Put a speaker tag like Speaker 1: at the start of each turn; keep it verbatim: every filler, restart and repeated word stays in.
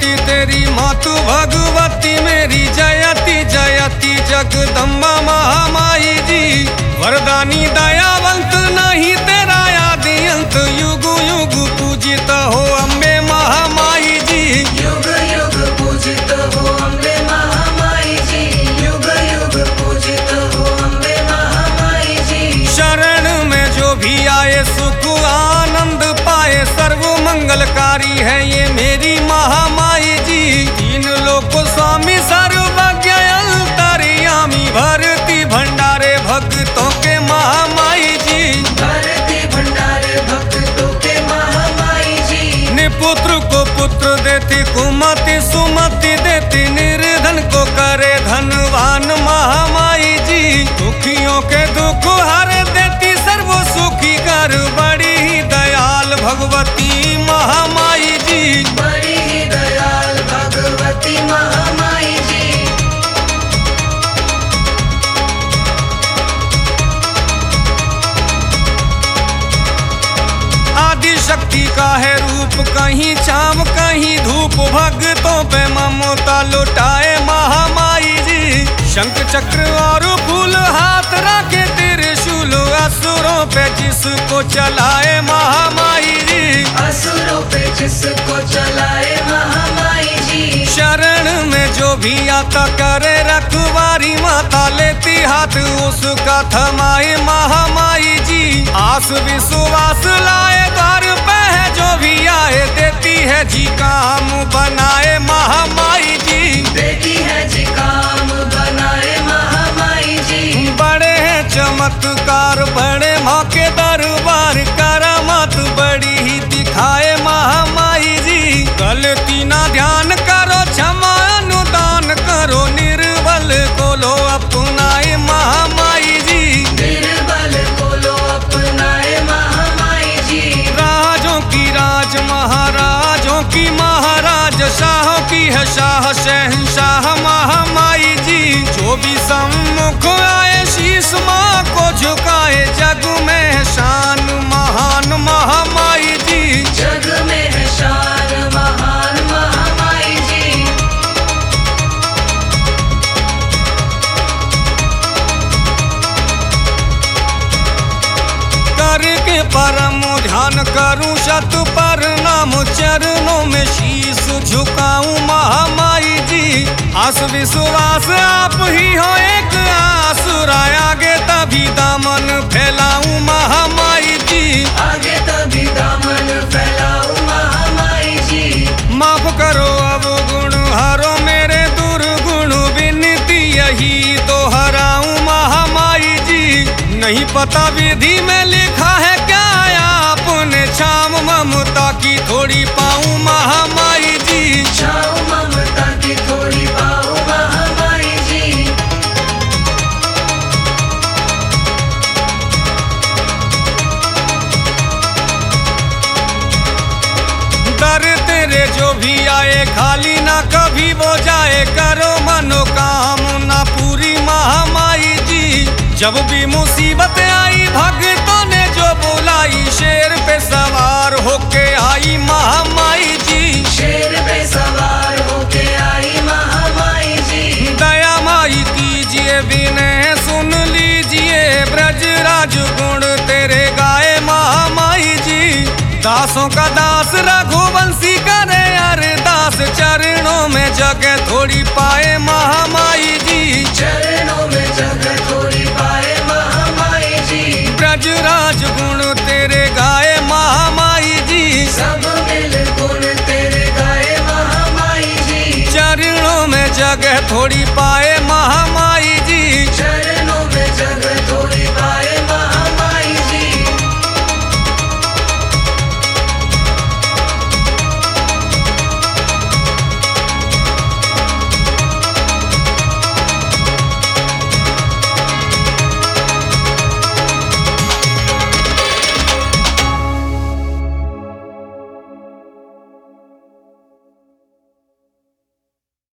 Speaker 1: कोटि तेरी मातु भगवती मेरी जयति जयति जगदम्बा महामाई जी। वरदानी दयावंत नहीं तेरा आदि अंत, युग युग पूजित हो अम्बे महामाई जी।
Speaker 2: युग युग पूजित हो अम्बे महामाई जी, युग युग पूजित हो अम्बे महामाई जी।
Speaker 1: शरण में जो भी आए सुख आनंद पाए, सर्व मंगलकारी है ये मेरी महामाई जी। तीन लोक स्वामी सर्वज्ञ अंतर्यामी, भरती भंडारे भक्तों के महामाई जी।
Speaker 2: भरती भंडारे भक्तों के महामाई जी।
Speaker 1: निपुत्र को पुत्र देती, कुमति सुमति देती, निर्धन को करे धनवान महामाई जी। दुखियों के दुख हर देती, सर्व सुखी कर बड़ी ही दयाल भगवती महामाई जी।
Speaker 2: बड़ी ही दयाल भगवती महामाई जी।
Speaker 1: आदि शक्ति का है रूप, कहीं चाम कहीं धूप, भक्तों पे ममता लुटाए महामाई जी। शंख चक्र और फूल हाथ रखे त्रिशूल, असुरों पे जिसको चलाए महामाई जी।
Speaker 2: असुरों पे जिसको चलाए महामाई जी।
Speaker 1: शरण में जो भी आता करे रखवारी, माता लेती हाथ उसका थमाए महामाई जी। आस विश्वास लाए द्वार पे है जो भी आए, देती है जी काम बनाए महामाई जी।
Speaker 2: देती है जी काम बनाए महामाई जी।
Speaker 1: बड़े हैं चमत्कार बड़े मौके दरबार, करामत बड़ी ही दिखाए महामाई जी। गलती ना ध्यान करो, क्षमा अनुदान करो, निर्बल को लो अपनाए महामाई जी।
Speaker 2: निर्बल को लो अपनाए महामाई जी।
Speaker 1: राजों की राज महाराजों की महाराज, शाहों की है शाह शहंशाह महामाई जी। जो भी सम्मुख आए शीश माँ को झुकाए, जग में है शान महान महामाई जी।
Speaker 2: जग में है शान महान महामाई जी।
Speaker 1: करके परम ध्यान करूं शत प्रणाम, चरणों में शीश झुकाऊं महामाई जी। आस विश्वास आप ही हो एक आसुरा, आगे तभी दामन फैलाऊं महामाई जी।
Speaker 2: आगे तभी दामन फैलाऊं महामाई जी।
Speaker 1: माफ करो अब गुण हरो मेरे दुर्गुण, विनती यही दोहराऊं महामाई जी। नहीं पता विधि में लिखा है क्या, आपने छाम ममता की थोड़ी पाऊं महामाई जी।
Speaker 2: छाऊं ममता की थोड़ी पाऊं महामाई जी।
Speaker 1: दर तेरे जो भी आए खाली ना कभी वो जाए, करो मनोकामना पूरी महामाई जी। जब भी मुसीबत आई भक्तों ने जो बुलाई, शेर पे सवार होके आई महामाई जी।
Speaker 2: शेर पे सवार होके आई महामाई जी।
Speaker 1: दया माई कीजिए विनय सुन लीजिए, ब्रजराज गुण तेरे गाए महामाई जी। दासों का दास रघुवंशी करे अरदास, चरणों में जगह थोड़ी पाए महामाई जी।
Speaker 2: चरणों में जगह थोड़ी पाए महामाई जी।
Speaker 1: ब्रजराज गुण तेरे गाए महामाई जी।
Speaker 2: सब मिल गुण तेरे गाए महामाई जी।
Speaker 1: चरणों में जगह थोड़ी